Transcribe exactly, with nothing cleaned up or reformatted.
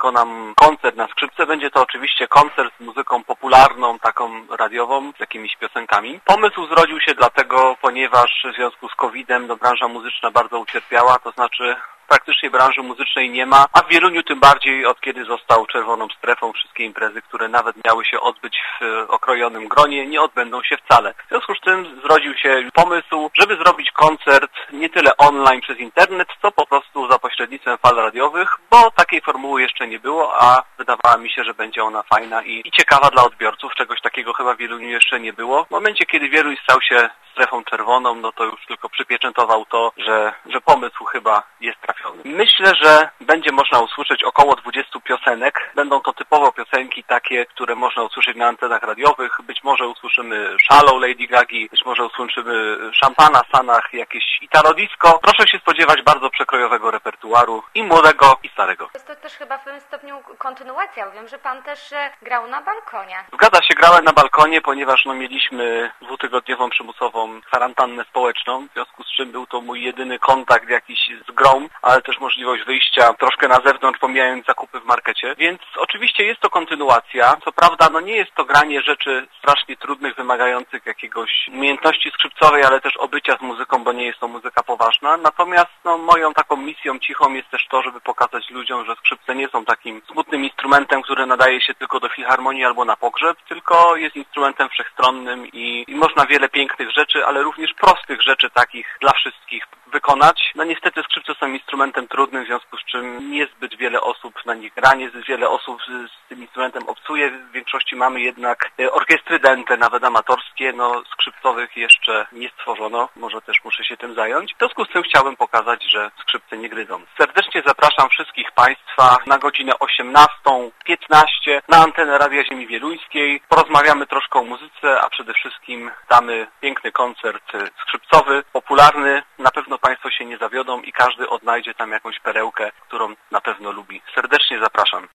wykonam koncert na skrzypce. Będzie to oczywiście koncert z muzyką popularną, taką radiową, z jakimiś piosenkami. Pomysł zrodził się dlatego, ponieważ w związku z kowidem no, branża muzyczna bardzo ucierpiała, to znaczy praktycznie branży muzycznej nie ma, a w Wieluniu tym bardziej od kiedy został czerwoną strefą, wszystkie imprezy, które nawet miały się odbyć w okrojonym gronie, nie odbędą się wcale. W związku z tym zrodził się pomysł, żeby zrobić koncert nie tyle online przez internet, co po prostu za pośrednictwem fal radiowych, bo takiej formuły jeszcze nie było, a wydawała mi się, że będzie ona fajna i, i ciekawa dla odbiorców. Czegoś takiego chyba w Wieluniu jeszcze nie było. W momencie, kiedy Wieluń stał się strefą czerwoną, no to już tylko przypieczętował to, że, że pomysł chyba jest trafiony. Myślę, że będzie można usłyszeć około dwudziestu piosenek. Będą to typowo piosenki takie, które można usłyszeć na antenach radiowych. Być może usłyszymy Shallow Lady Gagi, być może usłyszymy Szampana w Sanach, jakieś Italo Disco. Proszę się spodziewać bardzo przekrojowego repertuaru i młodego, i starego. Jest to też chyba w pewnym stopniu kontynuacja. Wiem, że pan też grał na balkonie. Zgadza się, grałem na balkonie, ponieważ no, mieliśmy dwutygodniową przymusową kwarantannę społeczną, w związku z czym był to mój jedyny kontakt jakiś z grą, ale też możliwość wyjścia troszkę na zewnątrz, pomijając zakupy w markecie. Więc oczywiście jest to kontynuacja. Co prawda, no nie jest to granie rzeczy strasznie trudnych, wymagających jakiegoś umiejętności skrzypcowej, ale też obycia z muzyką, bo nie jest to muzyka poważna. Natomiast no, moją taką misją cichą jest też to, żeby pokazać ludziom, że skrzypce nie są takim smutnym instrumentem, który nadaje się tylko do filharmonii albo na pogrzeb, tylko jest instrumentem wszechstronnym i, i można wiele pięknych rzeczy, ale również prostych rzeczy takich dla wszystkich wykonać. No niestety skrzypce są instrumentem trudnym, w związku z czym niezbyt wiele osób na nich gra, niezbyt wiele osób z tym instrumentem obcuje. W większości mamy jednak orkiestry dente, nawet amatorskie, no skrzypcowych jeszcze nie stworzono, może też muszę się tym zająć. W związku z tym chciałbym pokazać, że skrzypce nie gryzą. Serdecznie zapraszam wszystkich Państwa na godzinę osiemnastą piętnaście na antenę Radia Ziemi Wieluńskiej. Porozmawiamy troszkę o muzyce, a przede wszystkim damy piękny koncert skrzypcowy, popularny. Na pewno Państwo się nie zawiodą i każdy odnajdzie tam jakąś perełkę, którą na pewno lubi. Serdecznie zapraszam.